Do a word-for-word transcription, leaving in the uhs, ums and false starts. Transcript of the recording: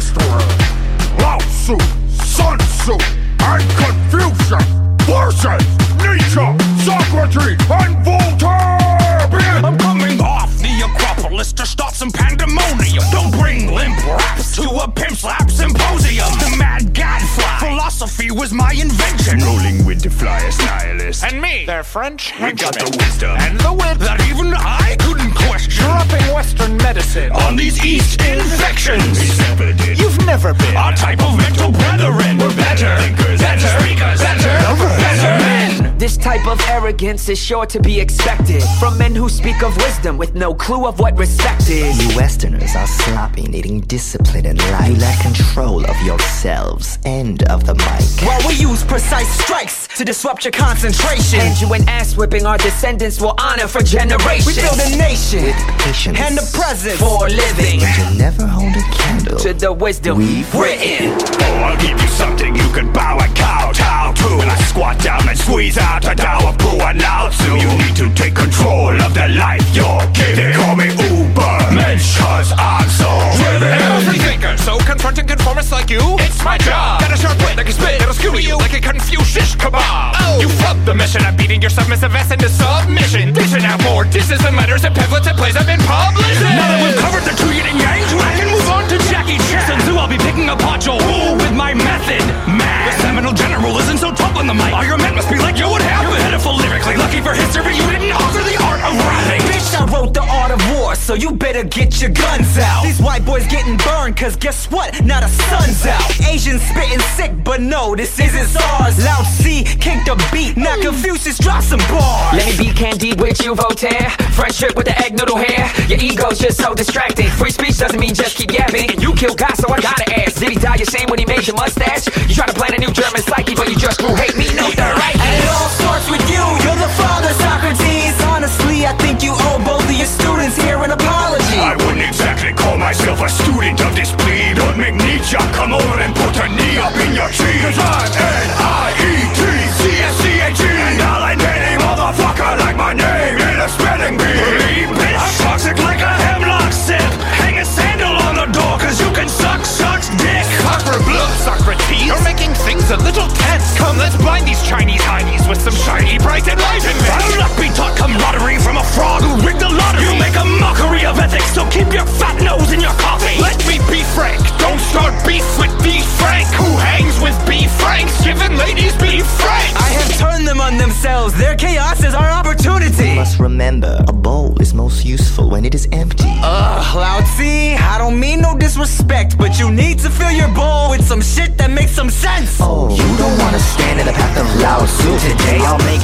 history. Lao Tzu, Sun Tzu, and Confucius versus Nietzsche, Socrates, and Voltaire. Begin. I'm coming off the Acropolis to start some pandemonium. Don't bring limp raps to a pimp slap symposium. The mad gadfly philosophy was my invention. Rolling with the flyest nihilists. And me, They're French We got henchmen. the wisdom and the wit that even I couldn't question. Dropping Western medicine On these East infections, We never did. you've never been. our type of mental brethren. We're better, Thinkers, better speakers, better, better men. This type of arrogance is sure to be expected from men who speak of wisdom with no clue of what respect is. You Westerners are sloppy, needing discipline in life. You lack control of yourselves and of the mic. While we use precise strikes to disrupt your concentration, hand you an ass whipping our descendants will honor for generations. We build a nation With patience. and a presence for living You never hold a candle to the wisdom we've written. Oh, I'll give you something you can bow and kowtow to. When I squat down and squeeze out a Tao of Pu and Lao Tzu. You need to take control of the life you're giving. They call me Uber Mensch, cause I'm so driven. I'm a free thinker, so confronting conformists like you, it's my job. Got a sharp wit that can spit, it'll skew you like a Confucius kebab. Oh. You flubbed the mission of beating your submissive ass into submission. Dishing out more disses and letters and pamphlets and plays I've been published. Now that we've covered the two yin and yang, I can move on to Jackie Chan. Sun Tzu, I'll be picking apart your rule with my method. Man, the Seminole General isn't so tough on the mic. All your men must be like you would have. You're pitiful lyrically, lucky for history, you didn't alter the art of rapping. Bitch, I wrote the art of war, so you better get your guns out. These white boys getting burned, cause guess what? Now the sun's out. Asians spitting sick, but no, this isn't SARS. Lao Tzu kicked the beat, now Confucius drop some bars. Let me be candid with you, Voltaire. Friendship with the egg noodle hair. Your ego's just so distracting. Free speech doesn't mean just keep yapping. And you killed God, so I gotta ask, did he die ashamed when he made your mustache? You try to plant a new German psyche, but you just grew hate me, no the right. And it all starts with you, you're the father, Socrates. Honestly, I think you owe both of your students here an apology. I wouldn't exactly call myself a student of this plea. Don't make Nietzsche come over and put a knee up in your tree. Cause I'm N I E T C S C H E, and I'll ain't any motherfucker like my name in a spelling bee. Bitch, I'm toxic like a hemlock sip. Hang a sandal on the door cause you can suck suck's dick. Cover blue, Socrates. You're making things a little tense. Come, let's blind these Chinese heinies with some shiny, bright enlightenment. I'll not be taught camaraderie from a fraud who rigged the lottery. You make a mockery of ethics, so keep your fat nose in your coffee. Let me be frank. Don't start beef with B. Frank. Who hangs with B. Franks? Giving ladies B. Franks. I have turned them on themselves. Their chaos is our opportunity. You must remember, a bowl is most useful when it is empty. Ugh, Lao Tzu, I don't mean no disrespect, but you need to fill your bowl with some shit that makes some sense. Oh, you don't wanna stand in the path of Lao Tzu. Today I'll make